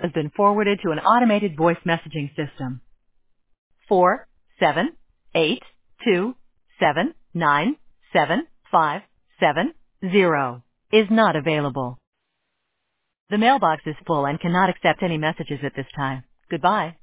has been forwarded to an automated voice messaging system. 47827975770 is not available. The mailbox is full and cannot accept any messages at this time. Goodbye.